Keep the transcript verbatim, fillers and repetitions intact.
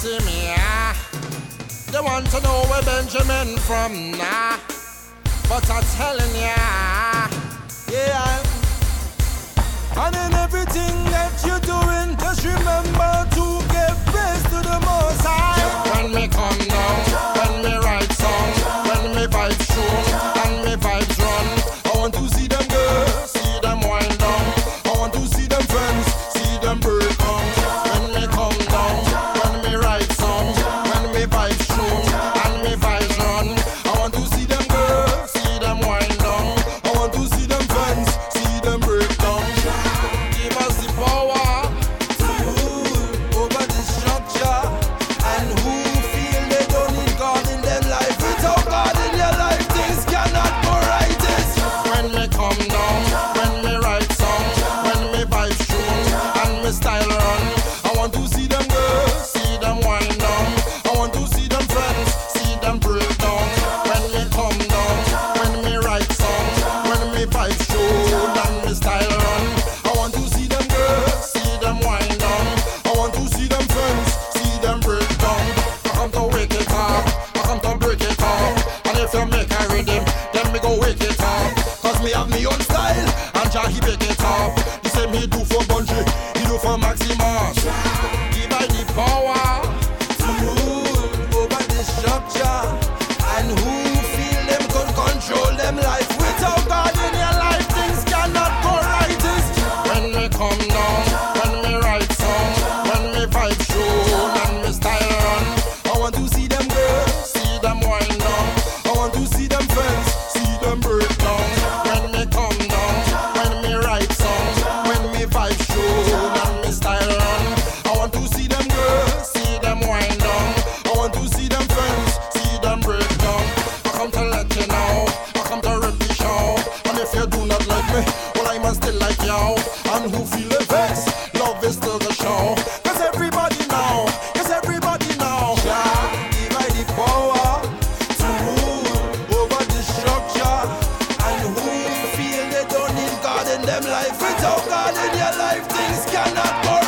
see me, ah. They want to know where Benjamin from, nah. But I'm telling ya, yeah. And in everything that you're doing, just remember to give praise to the Most High. When me come down, when me write song, when me vibes tune, and me vibes run, I want to see them girls, see them wind down. I want to see them friends, See them break down. When me come down, when me write song, when me vibes tune, and me vibes run, I want to see them girls, see them wind down. I want to see them friends, See them break down. Give us the power to rule over the structure. and who feel they don't need God in them life. Without God in your life, things cannot go right. When me come down, when me write song, when me vibes tune, and me style run, I want to see them girls, see them wind down. I want to see them friends, See them break down. When me come down, when me write song, when me vibes tune, and me style run, I want to see them girls, see them wind down. I want to see them friends. See them break down. I come to wake it up, I come to break it up. And if you make a rhythm, then me go wake it up. Cause me have me own style, And Jah he break it up. the same he do for Bungie, he do for Maximus. Give I the power To rule over the structure, and who feel them could control them life. without God in your life, things cannot go right. When me come down, when me write song, when me vibe tune, and me style run, I want to see them girls, see them wind down. I want to see them friends, See them break down. When me come down, when me write song, when me vibe tune, and me style run, I want to see them girls, see them wind down. I want to see them friends. See them break down. I come to let you know, I come to rip the show. And if you do not like me, well I must still like you. And who feel the vex? Love is still the show. Cause everybody know, cause everybody know. Yeah. Give I the power to rule over the structure. And who feel they don't need God in them life? Without God in your life, things cannot go